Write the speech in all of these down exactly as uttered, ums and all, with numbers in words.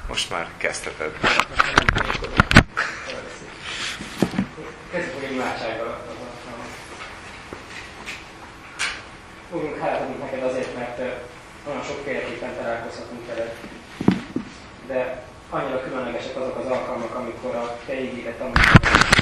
Most már kezdheted. Kezdjük meg egy imádsággal. Úrunk, hálát adunk neked azért, mert olyan sokféleképpen találkozhatunk veled. De annyira különlegesek azok az alkalmak, amikor a te ígéret tanulmányok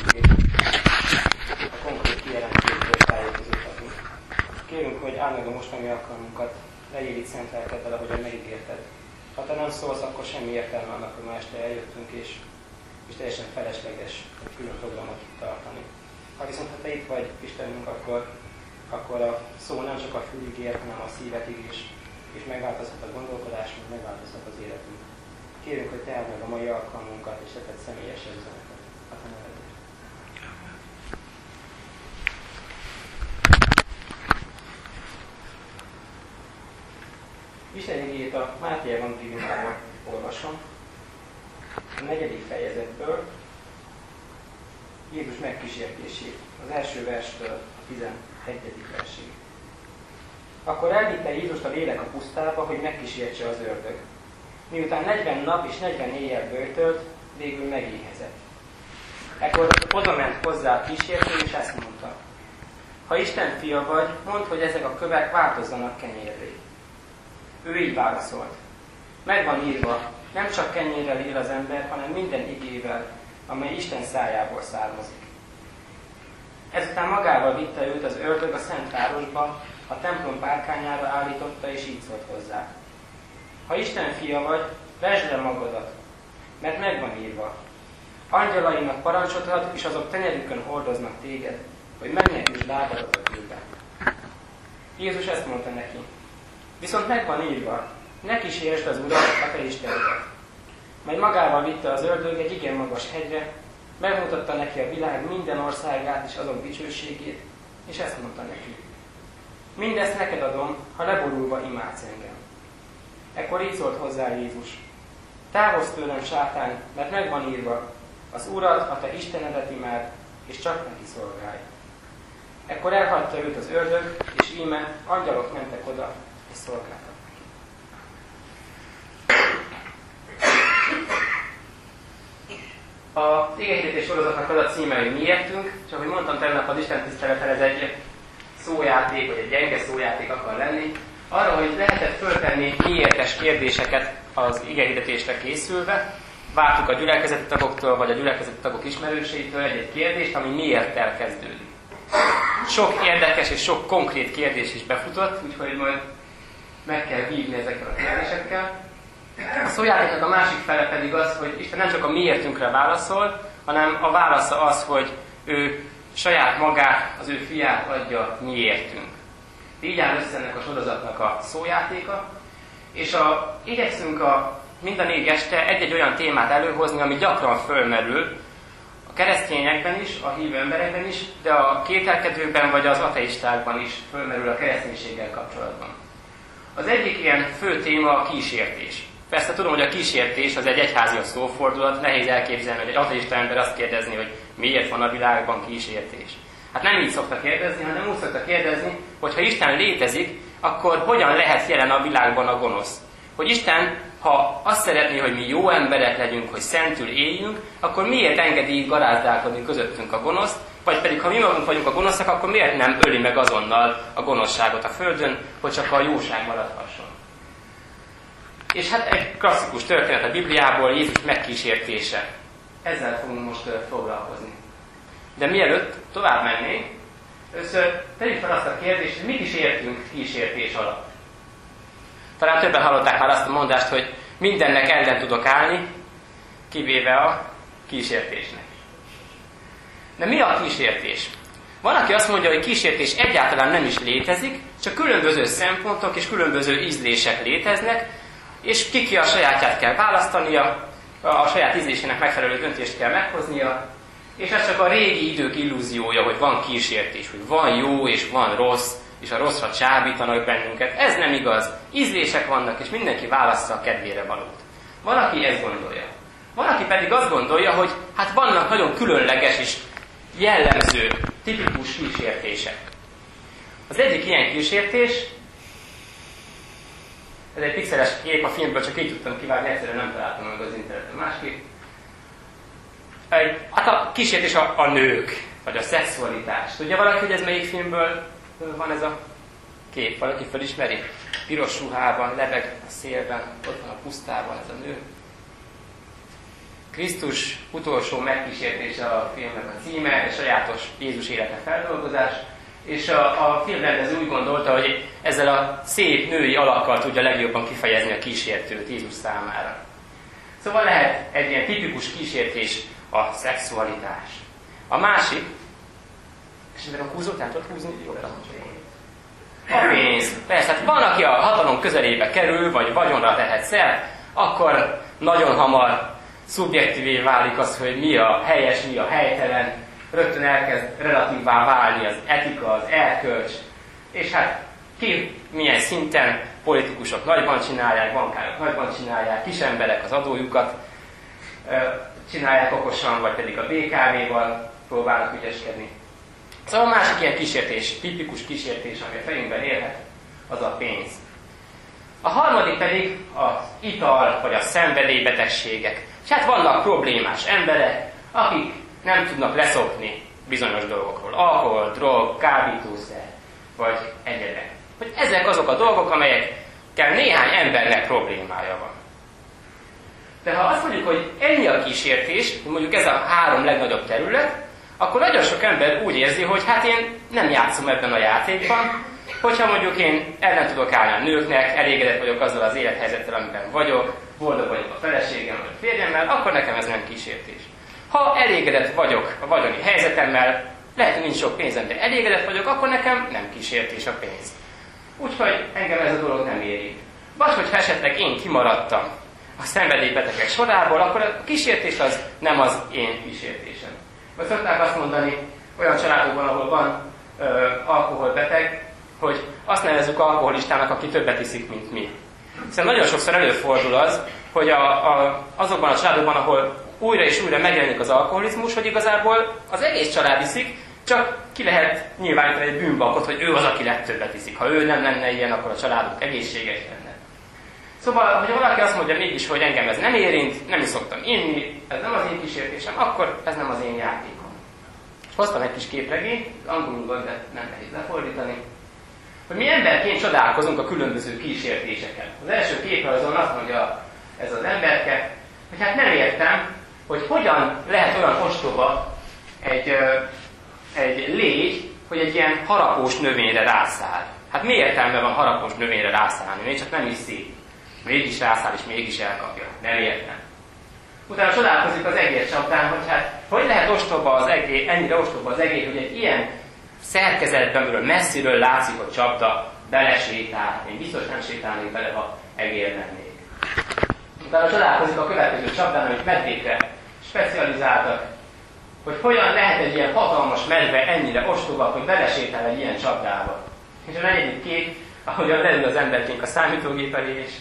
a konkrét kijelentésből tájékozódhatunk. Kérünk, hogy áld meg a mostani alkalmunkat, legyél itt szent lelkeddel, ahogyan megígérted. Ha te nem szólsz, akkor semmi értelme annak, hogy ma este eljöttünk, és, és teljesen felesleges egy külön programot tartani. Ha viszont ha te itt vagy, Istenünk, akkor, akkor a szó nem csak a fülig ér, hanem a szívetig is, és megváltozhat a gondolkodásunk, megváltozhat az életünk. Kérünk, hogy te áld meg a mai alkalmunkat, és te tedd személyes üzenetet. A te nevedért. Isten igéjét a Máté evangéliumában olvasom. A negyedik fejezetből Jézus megkísértését, az első verstől a tizenegyedik versig. Akkor elvitte Jézust a lélek a pusztába, hogy megkísértse az ördög. Miután negyven nap és negyven éjjel böjtölt, végül megéhezett. Ekkor oda ment hozzá a kísértő, és ezt mondta: ha Isten fia vagy, mondd, hogy ezek a kövek változzanak kenyérré. Ő így válaszolt: megvan írva, nem csak kenyérrel él az ember, hanem minden igével, amely Isten szájából származik. Ezután magával vitte őt az ördög a szent városba, a templom párkányára állította, és így szólt hozzá: ha Isten fia vagy, vesd le magadat, mert megvan írva, angyalainak parancsot ad, és azok tenyerükön hordoznak téged, hogy megnyeküsd lábadat a kőben. Jézus ezt mondta neki: viszont megvan írva, ne kísérsd az Urat, a te Istenedet. Majd magával vitte az ördög egy igen magas hegyre, megmutatta neki a világ minden országát és azok dicsőségét, és ezt mondta neki: mindezt neked adom, ha leborulva imádsz engem. Ekkor így szólt hozzá Jézus: távozz tőlem, sátán, mert megvan írva, az Urat, a te Istenedet imád, és csak neki szolgálj. Ekkor elhagyta őt az ördög, és íme angyalok mentek oda, és szolgáltak neki. A igehirdetés sorozatnak az a címe, hogy miértünk, és ahogy mondtam tegnap, az Isten tiszteleten ez egy szójáték, vagy egy gyenge szójáték akar lenni, arra, hogy lehetett föltenni miértes kérdéseket az igehirdetésre készülve. Vártuk a gyülekezeti tagoktól, vagy a gyülekezeti tagok ismerőseitől egy-egy kérdést, ami miérttel kezdődik. Sok érdekes és sok konkrét kérdés is befutott, úgyhogy majd meg kell vívni ezekkel a kérdésekkel. A szójátéknak a másik fele pedig az, hogy Isten nem csak a miértünkre válaszol, hanem a válasza az, hogy ő saját magát, az ő fiát adja miértünk. Így áll össze ennek a sorozatnak a szójátéka, és a, igyekszünk a, minden négy este egy-egy olyan témát előhozni, ami gyakran fölmerül a keresztényekben is, a hívő emberekben is, de a kételkedőkben vagy az ateistákban is fölmerül a kereszténységgel kapcsolatban. Az egyik ilyen fő téma a kísértés. Persze tudom, hogy a kísértés az egy egyházias szófordulat, nehéz elképzelni, hogy egy ateista ember azt kérdezni, hogy miért van a világban kísértés. Hát nem így szokta kérdezni, hanem úgy szokta kérdezni, hogy ha Isten létezik, akkor hogyan lehet jelen a világban a gonosz? Hogy Isten, ha azt szeretné, hogy mi jó emberek legyünk, hogy szentül éljünk, akkor miért engedi így garázdálkodni közöttünk a gonoszt, vagy pedig ha mi magunk vagyunk a gonoszak, akkor miért nem öli meg azonnal a gonoszságot a földön, hogy csak a jóság maradhasson? És hát egy klasszikus történet a Bibliából, Jézus megkísértése. Ezzel fogunk most foglalkozni. De mielőtt tovább mennénk, először tegyük fel azt a kérdést, hogy mit is értünk kísértés alatt. Talán többen hallották már azt a mondást, hogy mindennek ellen tudok állni, kivéve a kísértésnek. De mi a kísértés? Van, aki azt mondja, hogy kísértés egyáltalán nem is létezik, csak különböző szempontok és különböző ízlések léteznek, és ki-ki a sajátját kell választania, a saját ízlésének megfelelő döntést kell meghoznia, és ez csak a régi idők illúziója, hogy van kísértés, hogy van jó és van rossz, és a rosszra csábítanak bennünket. Ez nem igaz. Ízlések vannak, és mindenki válassza a kedvére valót. Van, aki ezt gondolja. Van, aki pedig azt gondolja, hogy hát vannak nagyon különleges és jellemző, tipikus kísértések. Az egyik ilyen kísértés Ez egy pixeles kép, a filmből csak így tudtam kivágni, egyszerűen nem találtam meg az interneten másképp. Egy, hát a kísértés a, a nők, vagy a szexualitás. Tudja valaki, hogy ez melyik filmből van ez a kép? Valaki felismeri? Piros ruhában, lebeg a szélben, ott van a pusztában ez a nő. Krisztus utolsó megkísértése a filmnek a címe, sajátos Jézus élete feldolgozás, és a, a filmrendező úgy gondolta, hogy ezzel a szép női alakkal tudja legjobban kifejezni a kísértőt Jézus számára. Szóval lehet egy ilyen tipikus kísértés a szexualitás. A másik, és mivel a húzót el tudod húzni, jól a pénz. Persze, hát van, aki a hatalom közelébe kerül, vagy vagyonra tehet szert, akkor nagyon hamar szubjektívé válik az, hogy mi a helyes, mi a helytelen, rögtön elkezd relatívvá válni az etika, az erkölcs, és hát ki milyen szinten politikusok nagyban csinálják, bankárok nagyban csinálják, kisemberek az adójukat csinálják okosan, vagy pedig a bé ká vé-val próbálnak ügyeskedni. Szóval a másik ilyen kísértés, tipikus kísértés, ami a fejünkben élhet, az a pénz. A harmadik pedig az ital, vagy a szenvedélybetegségek. És hát vannak problémás emberek, akik nem tudnak leszokni bizonyos dolgokról. Alkohol, drog, kábítószer, vagy egyebek. Hogy ezek azok a dolgok, amelyekkel néhány embernek problémája van. De ha azt mondjuk, hogy ennyi a kísértés, mondjuk ez a három legnagyobb terület, akkor nagyon sok ember úgy érzi, hogy hát én nem játszom ebben a játékban, hogyha mondjuk én ellen tudok állni a nőknek, elégedett vagyok azzal az élethelyzettel, amiben vagyok, boldog vagyok a feleségem vagy a férjemmel, akkor nekem ez nem kísértés. Ha elégedett vagyok a vagyoni helyzetemmel, lehet, hogy nincs sok pénzem, de elégedett vagyok, akkor nekem nem kísértés a pénz. Úgyhogy engem ez a dolog nem érint. Vagy hogyha esetleg én kimaradtam a szenvedélybetegek sorából, akkor a kísértés az nem az én kísértésem. Vagy szokták azt mondani olyan családokban, ahol van ö, alkoholbeteg, hogy azt nevezzük alkoholistának, aki többet iszik, mint mi. Hiszen nagyon sokszor előfordul az, hogy a, a, azokban a családokban, ahol újra és újra megjelenik az alkoholizmus, hogy igazából az egész család iszik, csak ki lehet nyilvánítani egy bűnbakot, hogy ő az, aki legtöbbet iszik. Ha ő nem lenne ilyen, akkor a családunk egészséges lenne. Szóval, hogyha valaki azt mondja mégis, hogy engem ez nem érint, nem is szoktam inni, ez nem az én kísértésem, akkor ez nem az én játékom. És hoztam egy kis képregényt, angolul, de nem nehéz lefordítani, hogy mi emberként csodálkozunk a különböző kísértéseken. Az első képrajzon azt mondja ez az emberke, hogy hát nem értem, hogy hogyan lehet olyan ostoba egy, egy légy, hogy egy ilyen harapós növényre rászáll. Hát mi értelme van harapós növényre rászállni? Még csak nem is szép. Mégis rászáll és mégis elkapja. Nem értem. Utána csodálkozik az egér csapdán, hogy hát hogy lehet ostoba az egér, ennyire ostoba az egér, hogy egy ilyen szerkezetben, amiről messziről látszik, hogy csapda belesétál. Én biztos nem sétálnék bele, ha egér lennék. Utána csodálkozik a következő csapdán, amit medvékre specializáltak, hogy hogyan lehet egy ilyen hatalmas medve ennyire ostoba, hogy belesétál egy ilyen csapdába. És a negyedik kép, ahogyan leül az emberként a számítógép elé, és,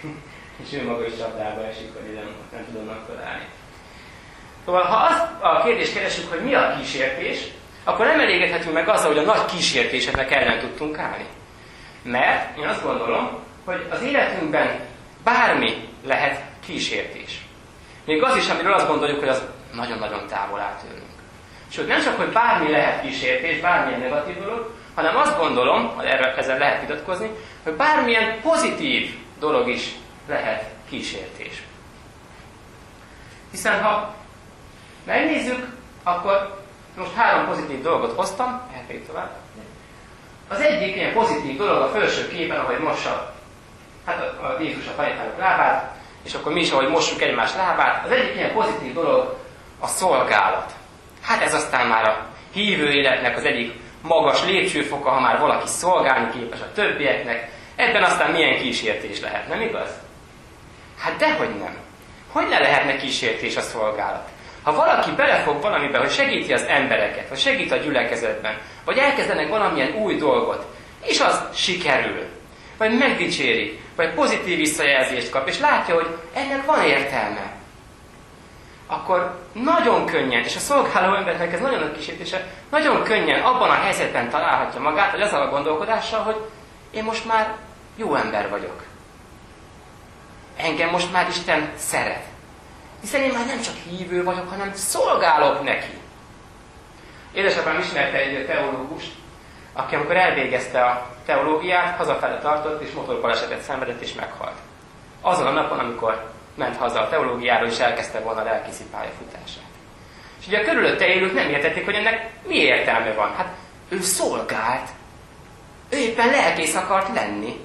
és ő maga is csapdába esik, hogy nem, nem tudom megtalálni. Szóval, ha azt a kérdést keresünk, hogy mi a kísértés, akkor nem elégedhetünk meg azzal, hogy a nagy kísértéseknek ellen tudtunk állni. Mert én azt gondolom, hogy az életünkben bármi lehet kísértés. Még az is, amiről azt gondoljuk, hogy az nagyon-nagyon távol áll tőlünk. Sőt, nem csak, hogy bármi lehet kísértés, bármilyen negatív dolog, hanem azt gondolom, hogy erre, ezzel lehet vitatkozni, hogy bármilyen pozitív dolog is lehet kísértés. Hiszen ha megnézzük, akkor most három pozitív dolgot hoztam, elfelé tovább. Az egyik ilyen pozitív dolog a felső képen, ahogy mossa hát a, a Jézus a tanítványok lábát, és akkor mi is, ahogy mossuk egymás lábát. Az egyik ilyen pozitív dolog a szolgálat. Hát ez aztán már a hívő életnek az egyik magas lépcsőfoka, ha már valaki szolgálni képes a többieknek. Ebben aztán milyen kísértés lehet, nem igaz? Hát dehogy nem. Hogy ne lehetne kísértés a szolgálat? Ha valaki belefog valamiben, hogy segíti az embereket, vagy segít a gyülekezetben, vagy elkezdenek valamilyen új dolgot, és az sikerül, vagy megdicséri, vagy pozitív visszajelzést kap, és látja, hogy ennek van értelme, akkor nagyon könnyen, és a szolgáló embernek ez nagyon nagy kísértése, nagyon könnyen abban a helyzetben találhatja magát, hogy azzal a gondolkodással, hogy én most már jó ember vagyok. engem most már Isten szeret. Hiszen én már nem csak hívő vagyok, hanem szolgálok neki. Édesapám ismerte egy teológust, aki amikor elvégezte a teológiát, hazafele tartott, és motorbalesetet szenvedett, és meghalt. Azon a napon, amikor ment haza a teológiáról, és elkezdte volna a lelkészi pályafutását. És ugye a körülötte élők nem értették, hogy ennek mi értelme van. Hát ő szolgált. Ő éppen lelkész akart lenni.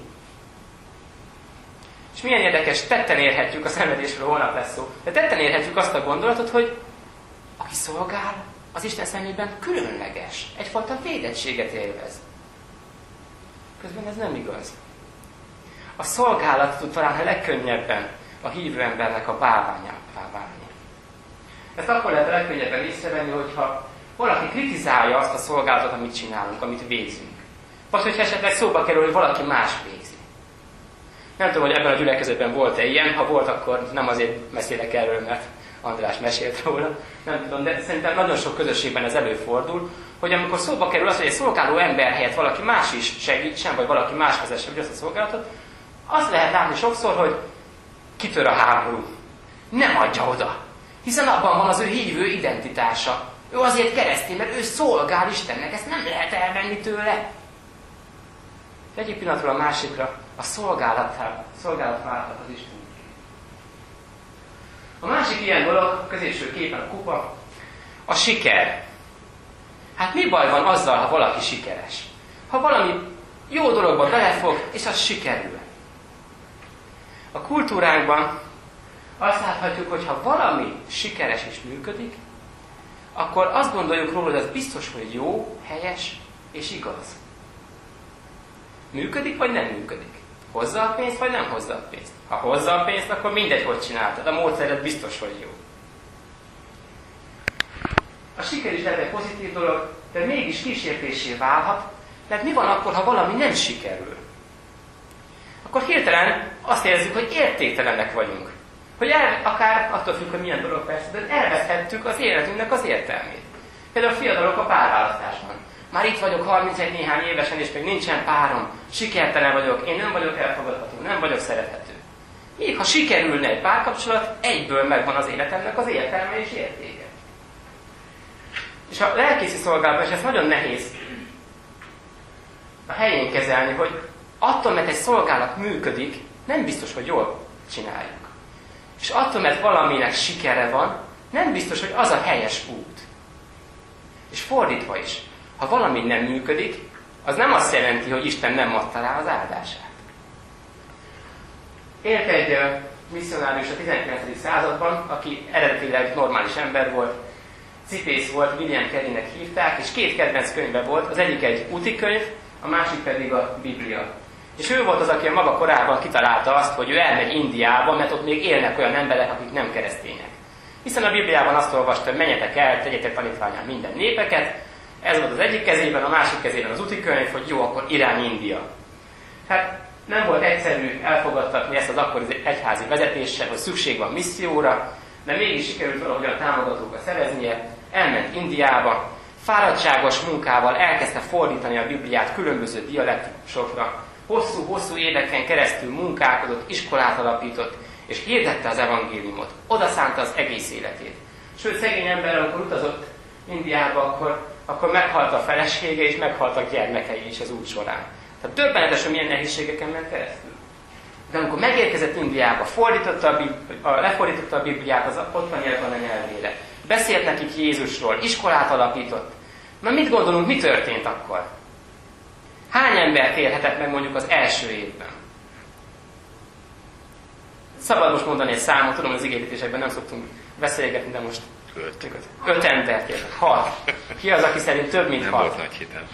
És milyen érdekes, tetten érhetjük, a szenvedésről holnap lesz szó, de tetten érhetjük azt a gondolatot, hogy aki szolgál, az Isten szemében különleges. Egyfajta védettséget élvez. Közben ez nem igaz. A szolgálat tud talán a legkönnyebben a hívő embernek a bálványává válni. Ezt akkor lehet a legkönnyebben észrevenni, hogyha valaki kritizálja azt a szolgálatot, amit csinálunk, amit végzünk. Vagy hogyha esetleg szóba kerül, hogy valaki más végzi. Nem tudom, hogy ebben a gyülekezetben volt-e ilyen, ha volt, akkor nem azért beszélek erről, mert András mesélt róla, nem tudom, de szerintem nagyon sok közösségben ez előfordul, hogy amikor szóba kerül az, hogy egy szolgáló ember helyett valaki más is segítsen, vagy valaki más vezesse azt a szolgálatot, azt lehet látni sokszor, hogy kitör a háború. Nem adja oda. Hiszen abban van az ő hívő identitása. Ő azért keresztény, mert ő szolgál Istennek, ezt nem lehet elvenni tőle. De egyik pillanatról a másikra a szolgálat, szolgálat válhat az Isten. A másik ilyen dolog, a középső képen a kupa, a siker. Hát mi baj van azzal, ha valaki sikeres? Ha valami jó dologba belefog, és az sikerül. A kultúránkban azt láthatjuk, hogy ha valami sikeres és működik, akkor azt gondoljuk róla, hogy az biztos, hogy jó, helyes és igaz. Működik, vagy nem működik? Hozza a pénzt, vagy nem hozza a pénzt? Ha hozza a pénzt, akkor mindegy, hogy csináltad. A módszered biztos, hogy jó. A siker is lehet egy pozitív dolog, de mégis kísértésé válhat, mert mi van akkor, ha valami nem sikerül? Akkor hirtelen azt érezzük, hogy értéktelenek vagyunk. Hogy el, akár attól függ, hogy milyen dolog persze, de elveszthettük az életünknek az értelmét. Például a fiatalok a párválasztásban. Már itt vagyok harmincegy néhány évesen, és még nincsen párom, sikertelen vagyok, én nem vagyok elfogadható, nem vagyok szerethető. Még ha sikerülne egy párkapcsolat, egyből megvan az életemnek az értelme és értéke. És a lelkészi szolgálatban, és ez nagyon nehéz a helyén kezelni, hogy attól, mert egy szolgálat működik, nem biztos, hogy jól csináljuk. És attól, mert valaminek sikere van, nem biztos, hogy az a helyes út. És fordítva is. Ha valami nem működik, az nem azt jelenti, hogy Isten nem adta rá az áldását. Élt egy misszionárius a tizenkilencedik században, aki eredetileg normális ember volt, cipész volt, William Careynek hívták, és két kedvenc könyve volt, az egyik egy úti könyv, a másik pedig a Biblia. És ő volt az, aki a maga korában kitalálta azt, hogy ő elmegy Indiába, mert ott még élnek olyan emberek, akik nem keresztények. Hiszen a Bibliában azt olvasta, hogy menjetek el, tegyetek tanítvánnyá minden népeket. Ez volt az egyik kezében, a másik kezében az úti könyv, hogy jó, akkor irány India. Hát nem volt egyszerű elfogadtatni ezt az akkori egyházi vezetéssel, hogy szükség van misszióra, de mégis sikerült valahogyan támogatókat szereznie, elment Indiába, fáradtságos munkával elkezdte fordítani a Bibliát különböző dialektusokra, hosszú-hosszú éveken keresztül munkálkodott, iskolát alapított, és hirdette az evangéliumot. Oda szánta az egész életét. Sőt, szegény ember, amikor utazott Indiába, akkor, akkor meghalt a felesége, és meghaltak gyermekei is az út során. Tehát döbbenetes, hogy milyen nehézségeken ment keresztül. De amikor megérkezett Indiába, fordította a Bibli- a, lefordította a Bibliát az ottani nyelvére, beszélt nekik Jézusról, iskolát alapított. Na mit gondolunk, mi történt akkor? Hány embert élhetett meg mondjuk az első évben? Szabad most mondani egy számot, tudom, az igényítésekben nem szoktunk beszélgetni, de most öt, öt embert élhet. Hat. Ki az, aki szerint több, mint nem hat? Nem volt nagy hitem.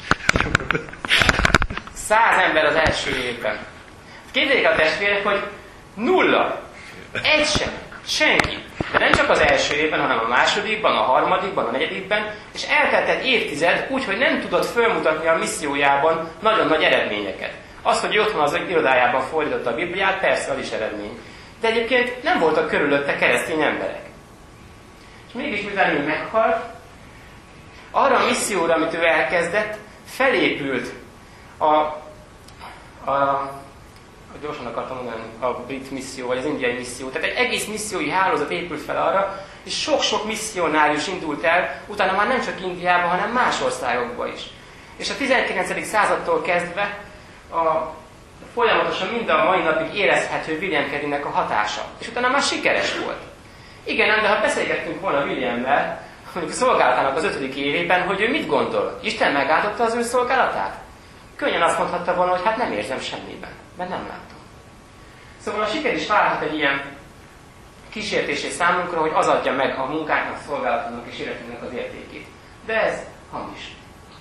Száz ember az első évben. Képzeljék a testvérek, hogy nulla. Egy sem. Senki. De nem csak az első évben, hanem a másodikban, a harmadikban, a negyedikben, és elteltett évtized úgy, hogy nem tudott fölmutatni a missziójában nagyon nagy eredményeket. Az, hogy otthon az irodájában fordította a Bibliát, persze az is eredmény. De egyébként nem voltak körülötte keresztény emberek. És mégis, mivel ő meghalt, arra a misszióra, amit ő elkezdett, felépült a, a gyorsan akartam mondani, a brit misszió, vagy az indiai misszió. Tehát egy egész missziói hálózat épült fel arra, és sok-sok misszionárius indult el, utána már nem csak Indiába, hanem más országokba is. És a tizenkilencedik századtól kezdve a folyamatosan mind a mai napig érezhető William Careynek a hatása. És utána már sikeres volt. Igen, de ha beszélgettünk volna Williammel, mondjuk a szolgálatának az ötödik évében, hogy ő mit gondol? Isten megáldotta az ő szolgálatát? Könnyen azt mondhatta volna, hogy hát nem érzem semmiben, mert nem látom. Szóval a siker is válhat egy ilyen kísértésé számunkra, hogy az adja meg a munkánknak, szolgálatunknak és életünknek az értékét. De ez hamis.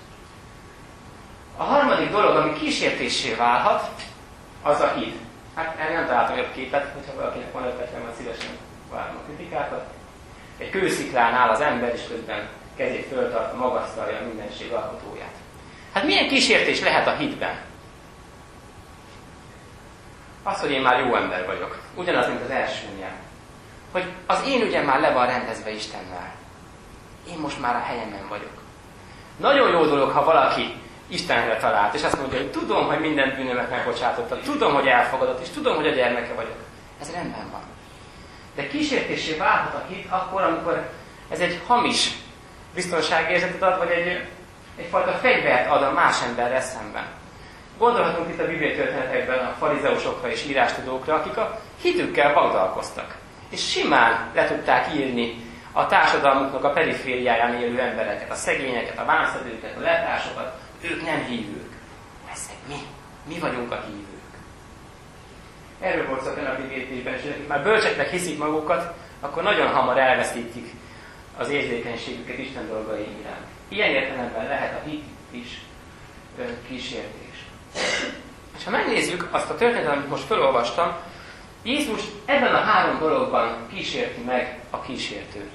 A harmadik dolog, ami kísértésé válhat, az a hit. Hát erre nem találtam jobb képet, hogyha valakinek van ötlete, majd szívesen várom a kritikákat. Egy kősziklán áll az ember, és közben kezét föltart, magasztalja a mindenség alkotóját. Hát milyen kísértés lehet a hitben? Az, hogy én már jó ember vagyok. Ugyanaz, mint az elsőnél. Hogy az én ügyem már le van rendezve Istennel. Én most már a helyemen vagyok. Nagyon jó dolog, ha valaki Istenre talált, és azt mondja, hogy tudom, hogy minden bűnömet megbocsátotta, tudom, hogy elfogadott, és tudom, hogy a gyermeke vagyok. Ez rendben van. De kísértésé válhat a hit akkor, amikor ez egy hamis biztonságérzetet ad, vagy egy, egyfajta fegyvert ad a más emberrel szemben. Gondolhatunk itt a Biblia történetekben a farizeusokra és írástudókra, akik a hitükkel vagdalkoztak. És simán le tudták írni a társadalmuknak a perifériáján élő embereket, a szegényeket, a vámszedőket, a letársokat. Ők nem hívők. Ezek mi? Mi vagyunk a hívők. Erről volt szó a Bibliában, és akik már bölcseknek hiszik magukat, akkor nagyon hamar elveszítik az érzékenységüket Isten dolgai iránt. Ilyen értelemben lehet a hit is kísértés. És ha megnézzük azt a történetet, amit most felolvastam, Jézus ebben a három dologban kísérti meg a kísértő.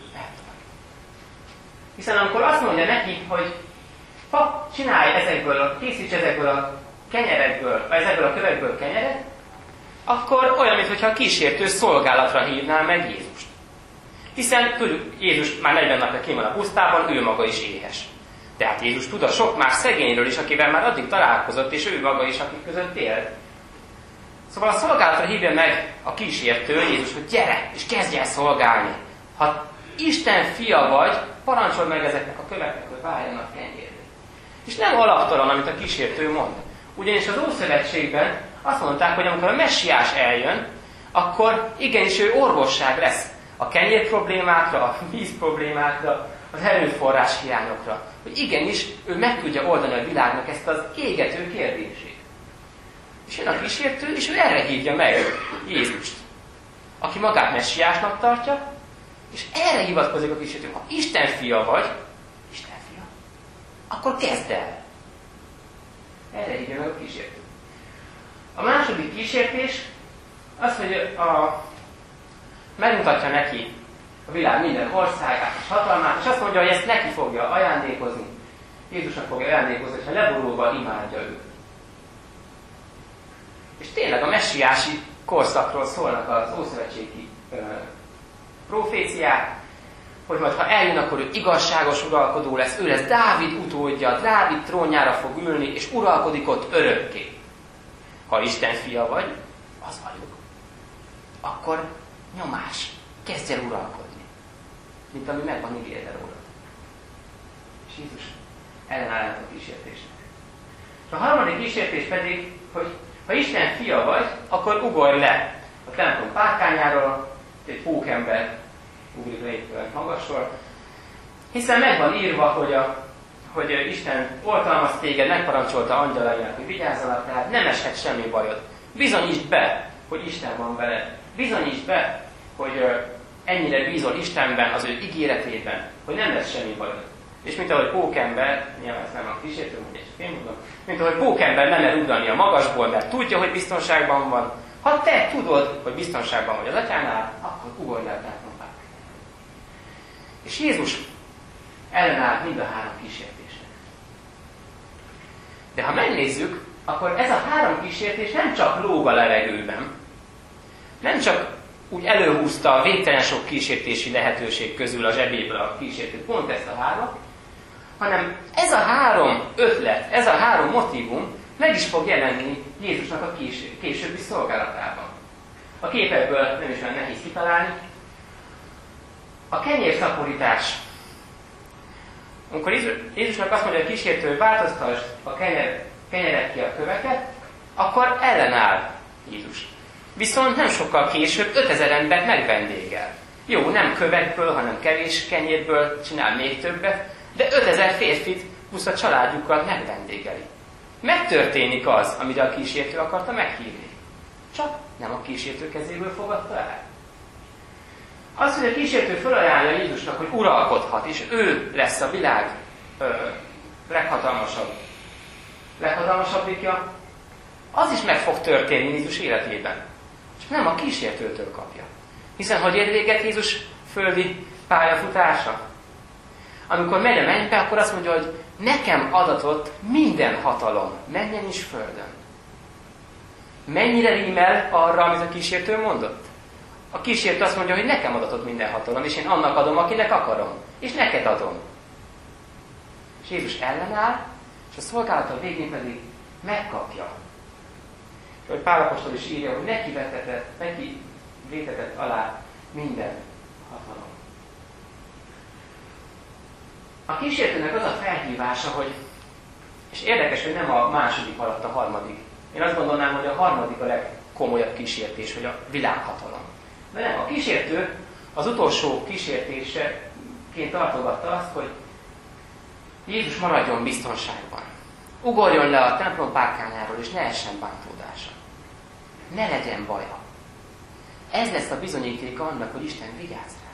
Hiszen amikor azt mondja neki, hogy ha csinálj ezekből, készíts ezekből a kenyerekből, vagy ezekből a kövekből kenyeret, akkor olyan, mintha a kísértő szolgálatra hívná meg Jézust. Hiszen tudjuk, Jézus már negyven napja kim van a pusztában, ő maga is éhes. De hát Jézus tud a sok más szegényről is, akivel már addig találkozott, és ő maga is, akik között él. Szóval a szolgálatra hívja meg a kísértő Jézus, hogy gyere, és kezdj el szolgálni. Ha Isten fia vagy, parancsold meg ezeknek a köveknek, hogy váljanak kenyérre. És nem alaptalan, amit a kísértő mond. Ugyanis az Ószövetségben azt mondták, hogy amikor a messiás eljön, akkor igenis ő orvosság lesz a kenyér problémákra, a víz problémákra, az erőforrás hiányokra. Hogy igenis ő meg tudja oldani a világnak ezt az égető kérdését. És jön a kísértő, és ő erre hívja meg Jézust, aki magát messiásnak tartja, és erre hivatkozik a kísértő. Ha Isten fia vagy, Isten fia, akkor kezd el. Erre hívja meg a kísértő. A második kísértés az, hogy a, megmutatja neki a világ minden országát és hatalmát, és azt mondja, hogy ezt neki fogja ajándékozni. Jézusnak fogja ajándékozni, és a leborulva imádja őt. És tényleg a messiási korszakról szólnak az ószövetségi uh, proféciák, hogy majd ha eljön, akkor ő igazságos uralkodó lesz, ő lesz Dávid utódja, Dávid trónjára fog ülni, és uralkodik ott örökké. Ha Isten fia vagy, az vagyok, akkor nyomás, kezdj el uralkodni, mint ami meg van ígérve rólad. És Jézus ellenáll a kísértésnek. És a harmadik kísértés pedig, hogy ha Isten fia vagy, akkor ugorj le a templom párkányáról, egy pókember ugrik le itt magasról, hiszen meg van írva, hogy, a, hogy Isten oltalmaz téged, megparancsolta angyalainak, hogy vigyázzanak, tehát nem eshet semmi bajod. Bizonyítsd be, hogy Isten van veled. Bizonyítsd be, hogy ennyire bízol Istenben, az ő ígéretében, hogy nem lesz semmi bajod. És mint ahogy pókember, nyilván ez nem a kísértő, hogy én mondom, mint ahogy pókember nem mer ugrani a magasból, mert tudja, hogy biztonságban van. Ha te tudod, hogy biztonságban vagy az atyánál, akkor ugorj le a templomba. És Jézus ellenáll mind a három kísértésnek. De ha megnézzük, akkor ez a három kísértés nem csak lóg a levegőben, nem csak úgy előhúzta a végtelen sok kísértési lehetőség közül a zsebéből a kísértőt, pont ezt a három, hanem ez a három ötlet, ez a három motívum meg is fog jelenni Jézusnak a kés- későbbi szolgálatában. A képekből nem is olyan nehéz kitalálni. A kenyérszaporítás. Amikor Jézusnak azt mondja, hogy a kísértő változtasd a kenyer, kenyeret ki a köveket, akkor ellenáll Jézus. Viszont nem sokkal később ötezer embert megvendégel. Jó, nem kövekből, hanem kevés kenyérből csinál még többet, de ötezer férfit plusz a családjukkal megvendégeli. Megtörténik az, amit a kísértő akarta meghívni. Csak nem a kísértő kezéből fogadta el. Az, hogy a kísértő felajánlja Jézusnak, hogy uralkodhat, és ő lesz a világ ö, leghatalmasabb, leghatalmasabbikja, az is meg fog történni Jézus életében. Csak nem a kísértőtől kapja. Hiszen hogy ér véget Jézus földi pályafutása? Amikor megy a mennybe, akkor azt mondja, hogy nekem adatott minden hatalom, mennyen is földön. Mennyire rímel arra, amit a kísértő mondott? A kísértő azt mondja, hogy nekem adatott minden hatalom, és én annak adom, akinek akarom. És neked adom. És Jézus ellenáll, és a szolgálata végén pedig megkapja. És ahogy Pál apostol is írja, hogy neki vetetett, neki vétetett alá minden hatalom. A kísértőnek az a felhívása, hogy, és érdekes, hogy nem a második alatt a harmadik. Én azt gondolnám, hogy a harmadik a legkomolyabb kísértés, hogy a világhatalom. De nem, a kísértő az utolsó kísértéseként tartogatta azt, hogy Jézus maradjon biztonságban. Ugorjon le a templom párkányáról, és ne essen bántódása. Ne legyen baja. Ez lesz a bizonyítéka annak, hogy Isten vigyáz rá.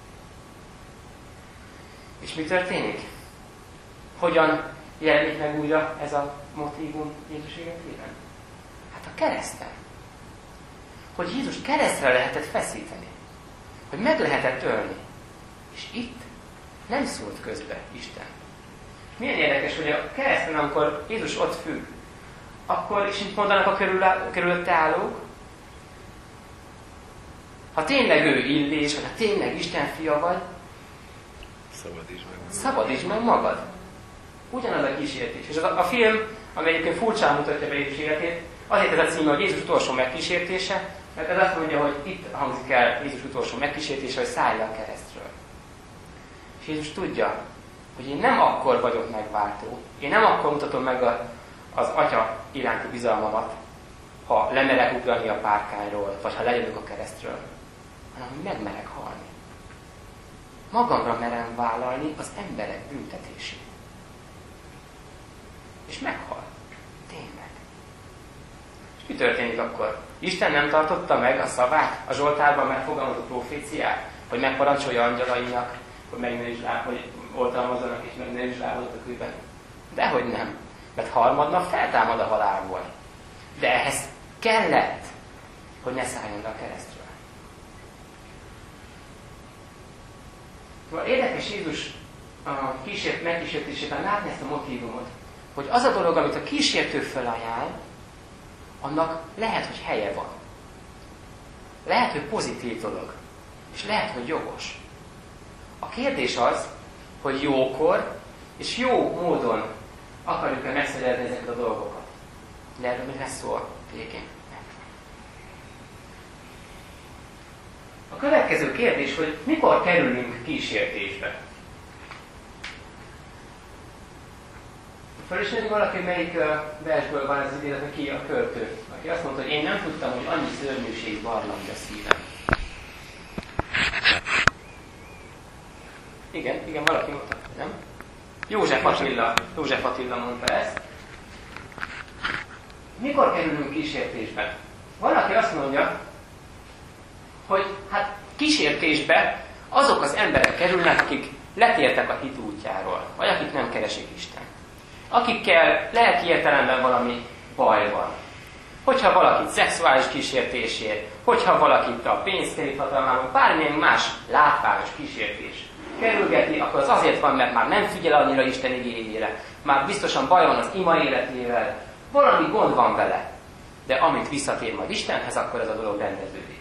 És mi történik? Hogyan jelenik meg újra ez a motívum Jézus életében? Hát a kereszten. Hogy Jézus keresztre lehetett feszíteni. Hogy meg lehetett ölni. És itt nem szólt közbe Isten. Milyen érdekes, hogy a kereszten, amikor Jézus ott függ, akkor is mit mondanak a körülötte állók? Ha tényleg ő Illés, vagy ha tényleg Isten fia vagy, szabadítsd meg. szabadítsd meg magad. Ugyanaz a kísértés. És az a, a film, ami egyébként furcsán mutatja be Jézus életét, azért ez a címe, hogy Jézus utolsó megkísértése, mert ez azt mondja, hogy itt hangzik el Jézus utolsó megkísértése, hogy szállj le a keresztről. És Jézus tudja, hogy én nem akkor vagyok megváltó, én nem akkor mutatom meg a, az Atya iránti bizalmamat, ha lemerek ugrani a párkányról, vagy ha lejövök a keresztről, hanem hogy megmerek halni. Magamra merem vállalni az emberek büntetését. És meghal. Tényleg. És mi történik akkor? Isten nem tartotta meg a szavát, a Zsoltárban megfogalmazott proféciát, hogy megparancsolja angyalainak, hogy meg ne is rá, hogy oltalmazzanak és meg ne is ráhozott a kőben. Dehogy nem. Mert harmadnap feltámad a halálból. De ehhez kellett, hogy ne szálljon le a keresztről. Érdekes Jézus a kísért, megkísértésében látni ezt a motívumot, hogy az a dolog, amit a kísértő felajánl, annak lehet, hogy helye van. Lehet, hogy pozitív dolog. És lehet, hogy jogos. A kérdés az, hogy jókor és jó módon akarjuk-e megszerezni ezeket a dolgokat. De erről még lesz szó a végén. A következő kérdés, hogy mikor kerülünk kísértésbe. Fölismerik valaki, melyik versből van ez az idézet, ki a költő, aki azt mondta, hogy én nem tudtam, hogy annyi szörnyűség barlang a szívem. Igen, igen, valaki mondta, nem? József Attila, József Attila mondta ezt. Mikor kerülünk kísértésbe? Valaki azt mondja, hogy hát kísértésbe azok az emberek kerülnek, akik letértek a hit útjáról, vagy akik nem keresik Isten. Akikkel lelki értelemben valami baj van. Hogyha valakit szexuális kísértésért, hogyha valakit a pénzkerít hatalmában, bármilyen más látványos kísértés kerülgeti, akkor az azért van, mert már nem figyel annyira Isten igényére, már biztosan baj van az ima életével, valami gond van vele. De amint visszatér majd Istenhez, akkor ez a dolog rendeződik.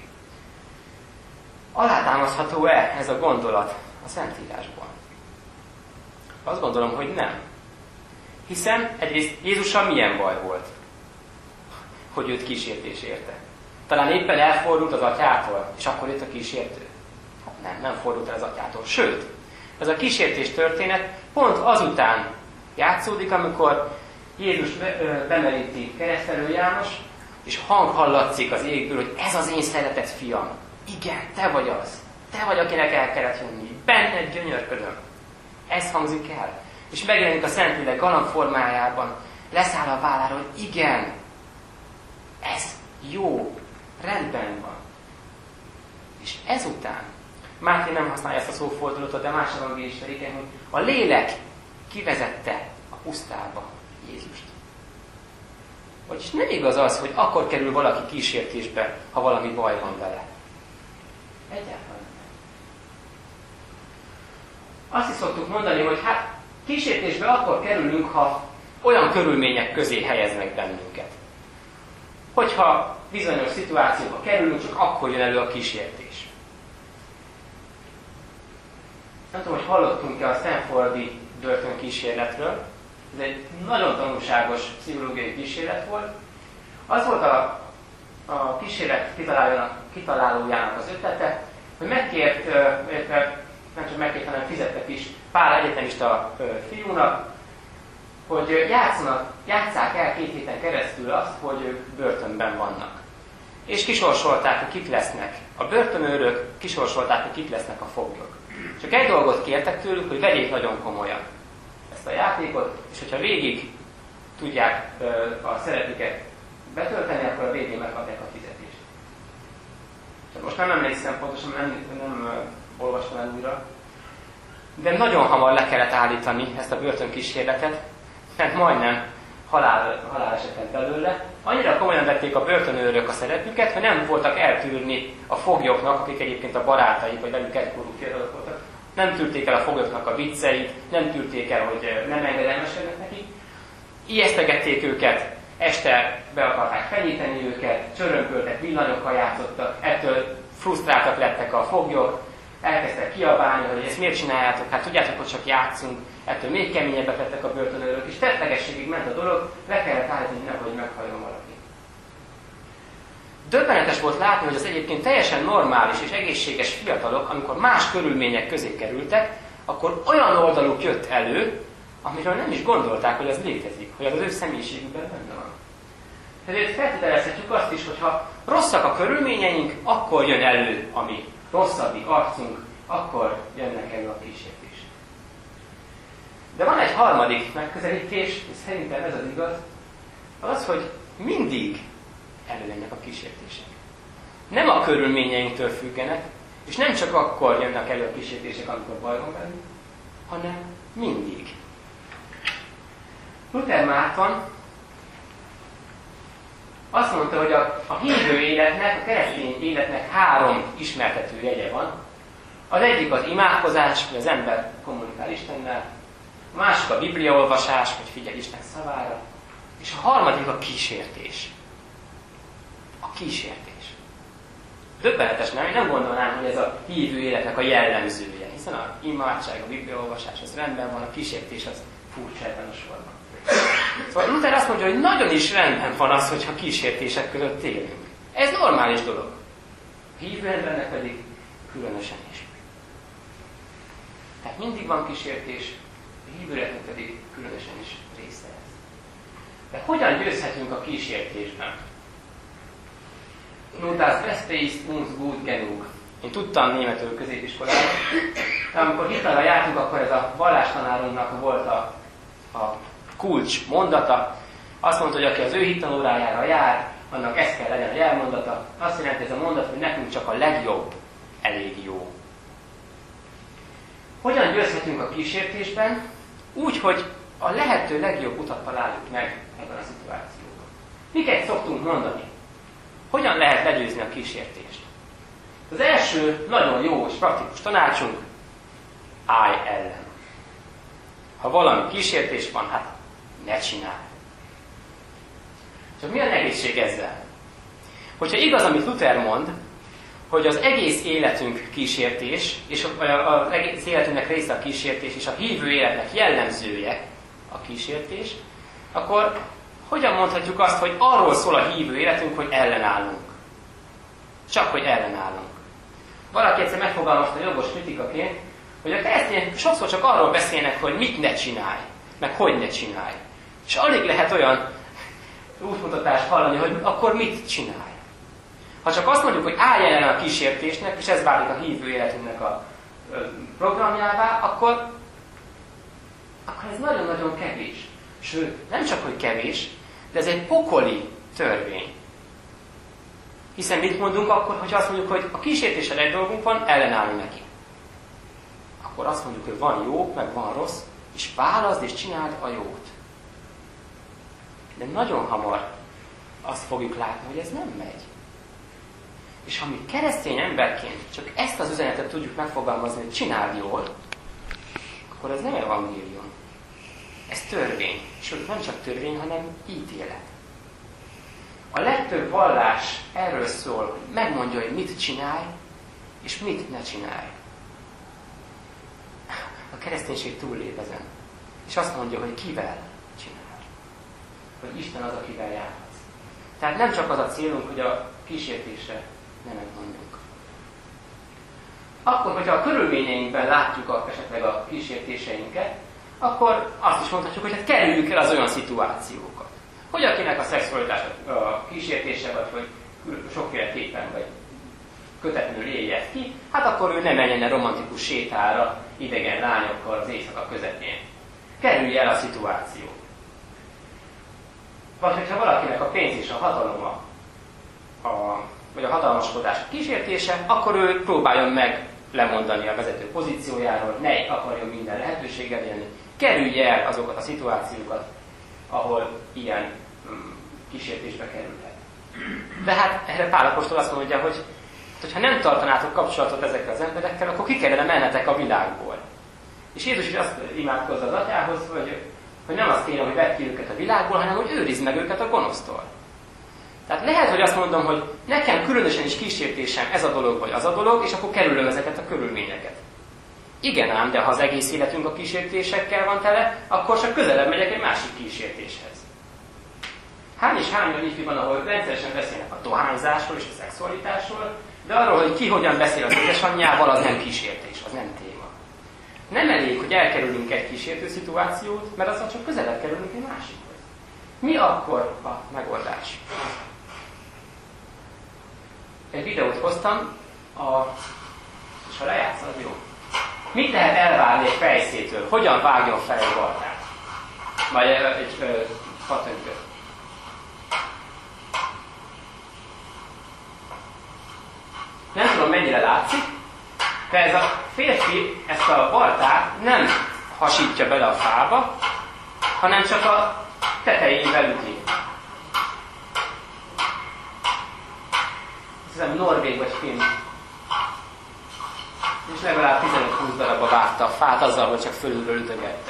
Alátámasztható-e ez a gondolat a Szentírásban? Azt gondolom, hogy nem. Hiszen egyrészt Jézussal milyen baj volt, hogy őt kísértés érte. Talán éppen elfordult az atyától, és akkor jött a kísértő. Hát nem, nem fordult el az atyától. Sőt, ez a kísértés történet pont azután játszódik, amikor Jézus bemeríti Keresztelő János, és hang hallatszik az égből, hogy ez az én szeretett fiam. Igen, te vagy az. Te vagy, akinek el kellett jönni. Benned gyönyörködöm. Ez hangzik el. És megjelenik a Szentlélek galamb formájában. Leszáll a vállára, hogy igen, ez jó, rendben van. És ezután, Máté nem használja ezt a szófordulatot, de más evangélista igen, hogy a lélek kivezette a pusztába Jézust. Vagyis nem igaz az, hogy akkor kerül valaki kísértésbe, ha valami baj van vele. Egyáltalán nem. Azt is szoktuk mondani, hogy hát kísértésbe akkor kerülünk, ha olyan körülmények közé helyeznek bennünket. Hogyha bizonyos szituációba kerülünk, csak akkor jön elő a kísértés. Nem tudom, hogy hallottunk-e a Stanfordi börtönkísérletről. Ez egy nagyon tanulságos pszichológiai kísérlet volt. Az volt a, a kísérlet kitalálójának az ötlete, hogy megkért, nem csak megkért, hanem fizettek is pár egyetemista fiúnak, hogy játszanak, játsszák el két héten keresztül azt, hogy ők börtönben vannak. És kisorsolták, hogy kik lesznek. A börtönőrök kisorsolták, hogy kik lesznek a foglyok. Csak egy dolgot kértek tőlük, hogy vegyék nagyon komolyan ezt a játékot, és hogyha végig tudják a szerepüket betölteni, akkor a végén megkapják a fizetést. Most nem emlékszem pontosan, nem, nem olvastam el újra, de nagyon hamar le kellett állítani ezt a börtönkísérletet, mert majdnem halál, haláleset lett belőle. Annyira komolyan vették a börtönőrök a szerepüket, hogy nem voltak eltűrni a foglyoknak, akik egyébként a barátaik, vagy velük egykorú fiatalok voltak. Nem tűrték el a foglyoknak a vicceit, nem tűrték el, hogy nem engedelmeskednek nekik. Ijesztegették őket, este be akarták fenyíteni őket, csörömpöltek, villanyokkal játszottak, ettől frusztráltak lettek a foglyok, elkezdtek kiabálni, hogy ezt miért csináljátok, hát tudjátok, hogy csak játszunk, ettől még keményebbek lettek a börtönőrök, és tettlegességig ment a dolog, le kellett állítani, nehogy meghalljon valaki. Döbbenetes volt látni, hogy az egyébként teljesen normális és egészséges fiatalok, amikor más körülmények közé kerültek, akkor olyan oldaluk jött elő, amiről nem is gondolták, hogy ez létezik, hogy az az ő személyiségükben benne van. Ezért feltételezhetjük azt is, hogy ha rosszak a körülményeink, akkor jön elő a mi rosszabbik arcunk, akkor jönnek elő a kísértés. De van egy harmadik megközelítés, és szerintem ez az igaz, az, hogy mindig előjönnek a kísértések. Nem a körülményeinktől függenek, és nem csak akkor jönnek elő a kísértések, amikor baj van velünk, hanem mindig. Luther Márton azt mondta, hogy a, a hívő életnek, a keresztény életnek három ismertető jegye van. Az egyik az imádkozás, hogy az ember kommunikál Istennel, a másik a bibliaolvasás, hogy figyelj Isten szavára, és a harmadik a kísértés. A kísértés. Döbbenetes, nem? Én nem gondolnám, hogy ez a hívő életnek a jellemzője, hiszen a imádság, a bibliaolvasás az rendben van, a kísértés az furcsa ebben a sorban. Szóval Luther azt mondja, hogy nagyon is rendben van az, hogyha kísértések között élünk. Ez normális dolog. A hívő embernek pedig különösen is. Tehát mindig van kísértés, a hívő életnek pedig különösen is része ez. De hogyan győzhetünk a kísértésben? Nun das Beste ist uns gut genug. Én tudtam németül középiskolában, de amikor hitára jártunk, akkor ez a vallástanárunknak volt a, a kulcs mondata. Azt mondta, hogy aki az ő hittanórájára jár, annak ez kell legyen a jelmondata. Azt jelenti ez a mondat, hogy nekünk csak a legjobb elég jó. Hogyan győzhetünk a kísértésben? Úgy, hogy a lehető legjobb utat találjuk meg ebben a szituációban. Miket szoktunk mondani? Hogyan lehet legyőzni a kísértést? Az első nagyon jó és praktikus tanácsunk, állj ellen. Ha valami kísértés van, hát ne csinálj. Csak mi a nehézség ezzel? Hogyha igaz, amit Luther mond, hogy az egész életünk kísértés, és az egész életünknek része a kísértés, és a hívő életnek jellemzője a kísértés, akkor hogyan mondhatjuk azt, hogy arról szól a hívő életünk, hogy ellenállunk? Csak, hogy ellenállunk. Valaki egyszer megfogalmazta jogos kritikaként, hogy a keresztények sokszor csak arról beszélnek, hogy mit ne csinálj, meg hogy ne csinálj. És alig lehet olyan útmutatást hallani, hogy akkor mit csinálj. Ha csak azt mondjuk, hogy állj ellen a kísértésnek, és ez válik a hívő életünknek a programjává, akkor, akkor ez nagyon-nagyon kevés. Sőt, nem csak, hogy kevés, de ez egy pokoli törvény. Hiszen mit mondunk akkor, hogy azt mondjuk, hogy a kísértéssel egy dolgunk van, ellenállni neki. Akkor azt mondjuk, hogy van jó, meg van rossz, és válaszd és csináld a jót. De nagyon hamar azt fogjuk látni, hogy ez nem megy. És ha mi keresztény emberként csak ezt az üzenetet tudjuk megfogalmazni, hogy csináld jól, akkor ez nem evangélium. Ez törvény. Sőt, nem csak törvény, hanem ítélet. A legtöbb vallás erről szól, hogy megmondja, hogy mit csinálj, és mit ne csinálj. A kereszténység túllép ezen. És azt mondja, hogy kivel csinál. Hogy Isten az, akivel járhatsz. Tehát nem csak az a célunk, hogy a kísértésre nemet mondjuk. Akkor, hogyha a körülményeinkben látjuk a, esetleg a kísértéseinket, akkor azt is mondhatjuk, hogy hát kerüljük el az olyan szituációkat. Hogy akinek a szexualitás a kísértése, vagy hogy sokféleképpen, vagy kötetlenül élje ki, hát akkor ő nem menjen el romantikus sétára idegen lányokkal az éjszaka közepén. Kerülje el a szituációt. Vagy hogyha valakinek a pénz és a hataloma, a, vagy a hatalmaskodás a kísértése, akkor ő próbáljon meg lemondani a vezető pozíciójáról, ne akarjon minden lehetőséggel élni, kerülje el azokat a szituációkat, ahol ilyen um, kísértésbe kerülhet. De hát erre Pál apostol azt mondja, hogy ha nem tartanátok kapcsolatot ezekkel az emberekkel, akkor ki kellene mennetek a világból. És Jézus is azt imádkozza az atyához, hogy, hogy nem azt kérem, hogy vedd ki őket a világból, hanem hogy őrizd meg őket a gonosztól. Tehát lehet, hogy azt mondom, hogy nekem különösen is kísértésem ez a dolog vagy az a dolog, és akkor kerülöm ezeket a körülményeket. Igen ám, de ha az egész életünk a kísértésekkel van tele, akkor csak közelebb megyek egy másik kísértéshez. Hány és hány olyan ifjú van, ahol rendszeresen beszélnek a dohányzásról és a szexualitásról, de arról, hogy ki hogyan beszél az édesanyjával, az nem kísértés, az nem téma. Nem elég, hogy elkerülünk egy kísértő szituációt, mert azzal csak közelebb kerülünk egy másikhoz. Mi akkor a megoldás? Egy videót hoztam, a... és ha lejátszol, az jó. Mit lehet elvárni egy fejszétől? Hogyan vágjon fel egy baltát? Vagy egy ö, fatönköt? Nem tudom, mennyire látszik, de ez a férfi ezt a baltát nem hasítja bele a fába, hanem csak a tetejével üti. Hiszem norvég vagy finn. És legalább tizenöt-húsz darabba vágta a fát azzal, hogy csak fölülről ütögette.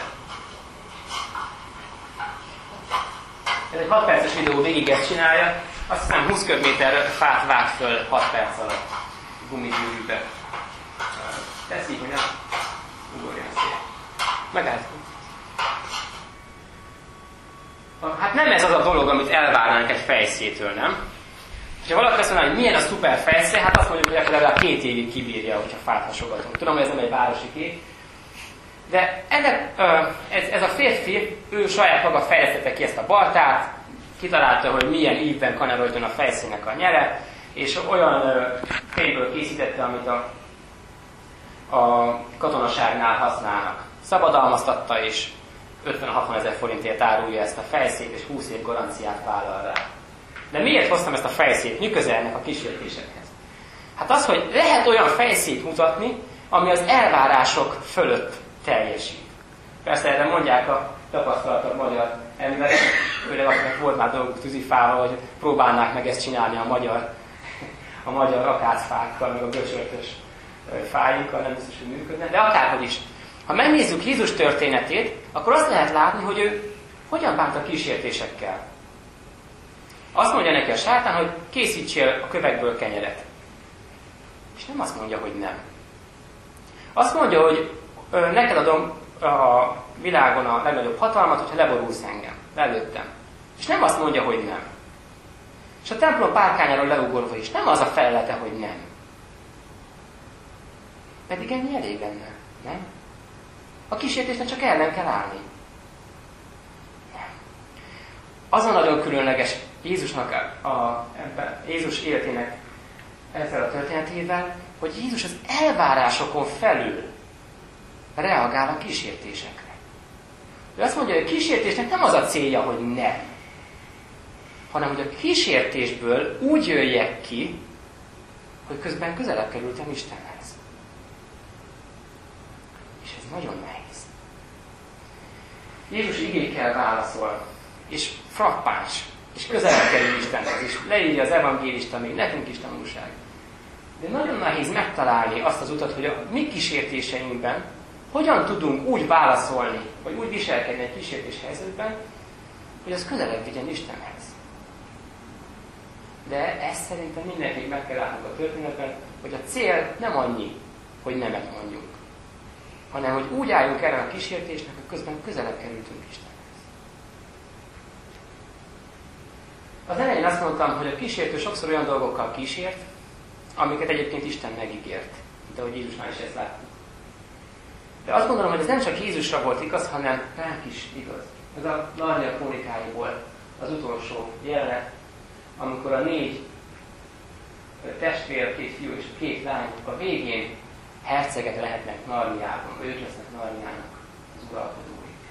Ez egy hat perces videó, végig ezt csinálja. Azt hiszem húsz köbméter fát vág föl hat perc alatt gumigyűrűbe. Teszik, hogy nem ugorjon szét. Megállt. Hát nem ez az a dolog, amit elvárnánk egy fejszétől, nem? Ha valaki azt mondaná, hogy milyen a szuper fejszé, hát azt mondjuk, hogy legalább két évig kibírja, hogyha fát hasogatunk. Tudom, hogy ez nem egy városi kép. De ennek, ez, ez a férfi, ő saját maga fejlesztette ki ezt a baltát, kitalálta, hogy milyen ívben kanyarodjon a fejszének a nyere, és olyan fényből készítette, amit a, a katonaságnál használnak. Szabadalmaztatta, és ötven-hatvan ezer forintért árulja ezt a fejszét, és húsz év garanciát vállal rá. De miért hoztam ezt a fejszét? Mi köze ennek a kísértésekhez? Hát az, hogy lehet olyan fejszét mutatni, ami az elvárások fölött teljesít. Persze erre mondják a tapasztalatok magyar emberek, főleg akinek volt már dolguk tűzifával, hogy próbálnák meg ezt csinálni a magyar, a magyar akácfákkal, meg a böcsörtös fáinkkal, nem biztos, hogy működne, de akárhogy is. Ha megnézzük Jézus történetét, akkor azt lehet látni, hogy ő hogyan bánt a kísértésekkel. Azt mondja neki a sátán, hogy készítsél a kövekből kenyeret. És nem azt mondja, hogy nem. Azt mondja, hogy ö, neked adom a világon a legnagyobb hatalmat, hogyha leborulsz engem, előttem. És nem azt mondja, hogy nem. És a templom párkányáról leugorva is nem az a felelete, hogy nem. Pedig ennyi elég lenne, nem? A kísértésnek csak ellen kell állni. Nem. Az a nagyon különleges Jézusnak a, a, ebben, Jézus életének ezzel a történetével, hogy Jézus az elvárásokon felül reagál a kísértésekre. Ő azt mondja, hogy a kísértésnek nem az a célja, hogy nem, hanem hogy a kísértésből úgy jöjjek ki, hogy közben közelebb kerültem Istenhez. És ez nagyon nehéz. Jézus igékkel válaszol, és frappáns, és közelebb kerül Istenhez, és leírja az evangélista, még nekünk is tanulság. De nagyon nehéz megtalálni azt az utat, hogy a mi kísértéseinkben hogyan tudunk úgy válaszolni, vagy úgy viselkedni egy kísértés helyzetben, hogy az közelebb vigyen Istenhez. De ezt szerintem mindenképp meg kell látnunk a történetben, hogy a cél nem annyi, hogy nemet mondjunk, hanem hogy úgy álljunk erre a kísértésnek, hogy közben közelebb kerültünk Istenhez. Az elején azt mondtam, hogy a kísértő sokszor olyan dolgokkal kísért, amiket egyébként Isten megígért. De hogy Jézusnál is ezt láttuk. De azt gondolom, hogy ez nem csak Jézusra volt igaz, hanem ránk is igaz. Ez a Narnia krónikáiból az utolsó jelenet, amikor a négy testvér, két fiú és két lány a végén hercegek lehetnek Narniában, vagy ők lesznek Narniának az uralkodói.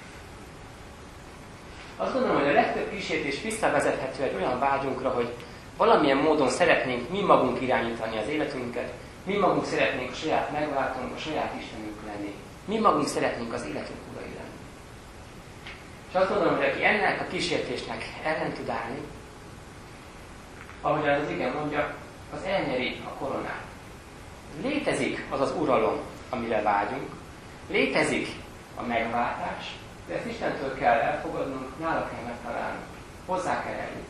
Azt gondolom, hogy a legtöbb kísértés visszavezethető egy olyan vágyunkra, hogy valamilyen módon szeretnénk mi magunk irányítani az életünket, mi magunk szeretnénk a saját megváltónk, a saját Istenünk lenni. Mi magunk szeretnénk az életünk urai lenni. És azt gondolom, hogy aki ennek a kísértésnek ellen tud állni, ahogy az igen mondja, az elnyeri a koronát. Létezik az az uralom, amire vágyunk, létezik a megváltás, de ezt Istentől kell elfogadnunk, nála kell megtalálnunk, hozzá kell eljutni.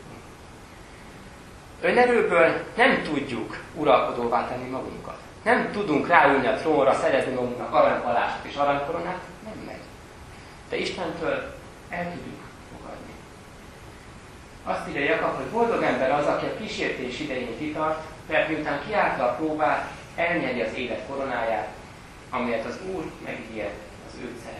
Önerőből nem tudjuk uralkodóvá tenni magunkat. Nem tudunk ráülni a trónra, szerezni magunknak aranypalástot és aranykoronát, nem megy. De Istentől el tudjuk fogadni. Azt írja Jakab, hogy boldog ember az, aki a kísértés idején kitart, mert miután kiállta a próbát, elnyeri az élet koronáját, amelyet az Úr megígért az őt szerető.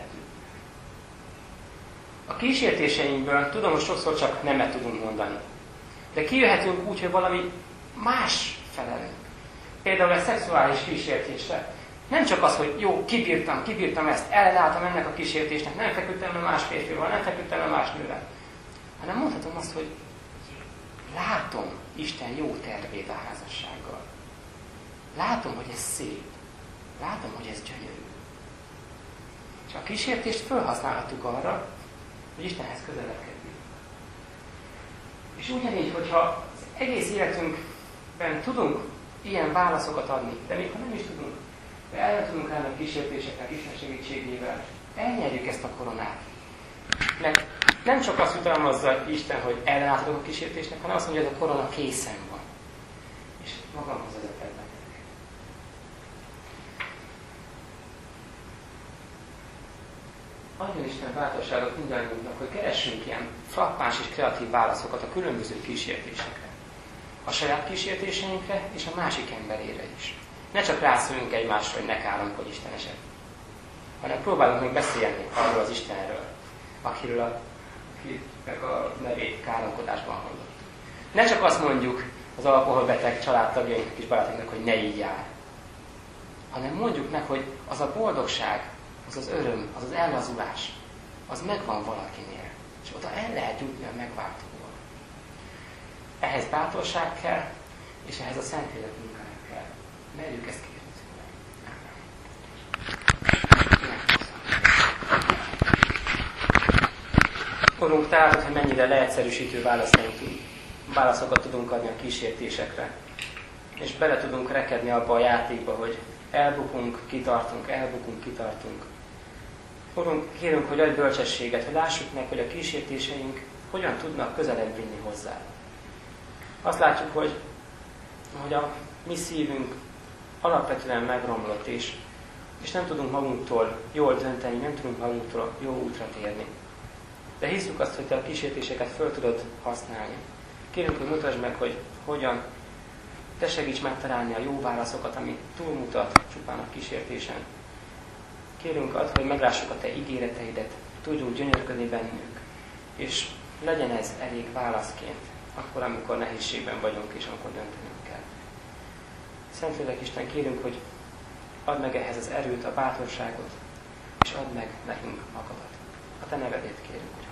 A kísértéseinkből tudom, hogy sokszor csak nemet tudunk mondani. De kijöhetünk úgy, hogy valami más felelünk. Például egy szexuális kísértésre. Nem csak az, hogy jó, kibírtam, kibírtam ezt, ellenálltam ennek a kísértésnek, nem feküdtem le más férfival, nem feküdtem le más nővel. Hanem mondhatom azt, hogy látom Isten jó tervét a házassággal. Látom, hogy ez szép. Látom, hogy ez gyönyörű. És a kísértést felhasználhatjuk arra, hogy Istenhez közelebb kerüljünk. És ugyanígy, hogyha az egész életünkben tudunk ilyen válaszokat adni, de még ha nem is tudunk, de el tudunk állni a kísértéseknek Isten segítségével, elnyerjük ezt a koronát. Mert nem csak azt jutalmazza Isten, hogy ellenállhatok a kísértésnek, hanem azt mondja, hogy ez a korona készen van. És magamhoz vezetett benneteket. Adjon Isten bátorságot mindannyiunknak, hogy keressünk ilyen frappáns és kreatív válaszokat a különböző kísértésekre. A saját kísértéseinkre és a másik emberére is. Ne csak rászóljunk egymásra, hogy ne káromkodj Istenesek, hanem próbálunk meg beszélni arról az Istenről, akiről a, akinek a nevét káromkodásban hallott. Ne csak azt mondjuk az alkoholbeteg családtagjainknak és barátainknak, hogy ne így jár, hanem mondjuk meg, hogy az a boldogság, az az öröm, az az ellazulás, az megvan valakinél, és oda el lehet jutni a megváltóval. Ehhez bátorság kell, és ehhez a Szentlélek munkája kell. Merjük ezt kérni szépen. Urunk, te látod, hogy mennyire leegyszerűsítő válaszokat tudunk adni a kísértésekre. És bele tudunk rekedni abba a játékba, hogy elbukunk, kitartunk, elbukunk, kitartunk. Urunk, kérünk, hogy adj bölcsességet, hogy lássuk meg, hogy a kísértéseink hogyan tudnak közelebb vinni hozzá. Azt látjuk, hogy, hogy a mi szívünk alapvetően megromlott, és és nem tudunk magunktól jól dönteni, nem tudunk magunktól jó útra térni. De hiszük azt, hogy te a kísértéseket föl tudod használni. Kérünk, hogy mutasd meg, hogy hogyan. Te segíts megtalálni a jó válaszokat, ami túlmutat csupán a kísértésen. Kérünk azt, hogy meglássuk a te ígéreteidet, tudjunk gyönyörködni bennük, és legyen ez elég válaszként, akkor, amikor nehézségben vagyunk, és amikor döntenünk kell. Szentlélek Isten, kérünk, hogy add meg ehhez az erőt, a bátorságot, és add meg nekünk magadat. A te nevedét kérünk.